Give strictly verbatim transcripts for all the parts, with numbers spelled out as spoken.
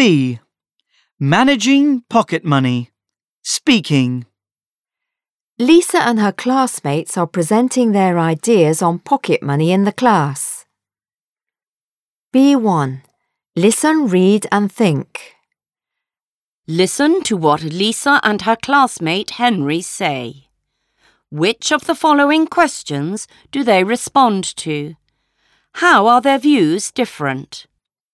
B. Managing pocket money. Speaking. Lisa and her classmates are presenting their ideas on pocket money in the class. B one. Listen, read and think. Listen to what Lisa and her classmate Henry say. Which of the following questions do they respond to? How are their views different?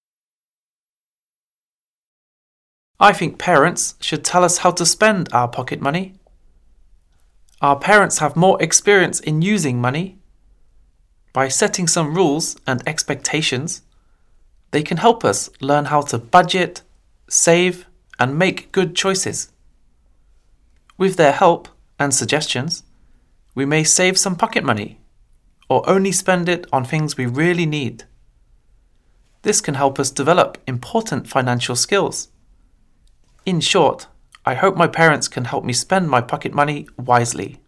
I think parents should tell us how to spend our pocket money. Our parents have more experience in using money. By setting some rules and expectations, they can help us learn how to budget, save, and make good choices. With their help and suggestions, we may save some pocket money or only spend it on things we really need. This can help us develop important financial skills. In short, I hope my parents can help me spend my pocket money wisely.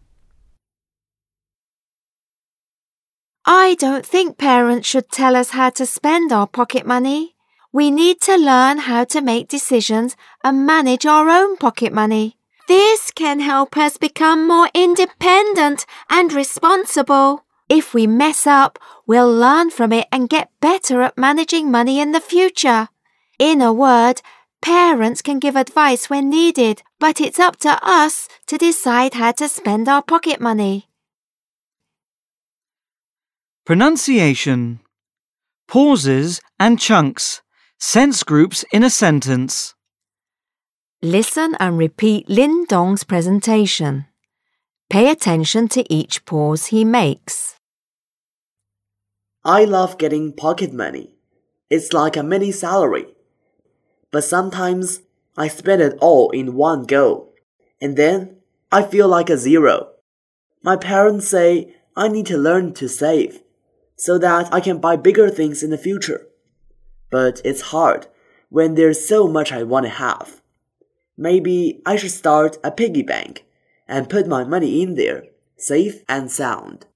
I don't think parents should tell us how to spend our pocket money. We need to learn how to make decisions and manage our own pocket money. This can help us become more independent and responsible. If we mess up, we'll learn from it and get better at managing money in the future. In a word, parents can give advice when needed, but it's up to us to decide how to spend our pocket money. Pronunciation. Pauses and chunks. Sense groups in a sentence. Listen and repeat Lin Dong's presentation. Pay attention to each pause he makes. I love getting pocket money. It's like a mini salary. But sometimes I spend it all in one go, and then I feel like a zero. My parents say I need to learn to save so that I can buy bigger things in the future. But it's hard when there's so much I want to have. Maybe I should start a piggy bank and put my money in there, safe and sound.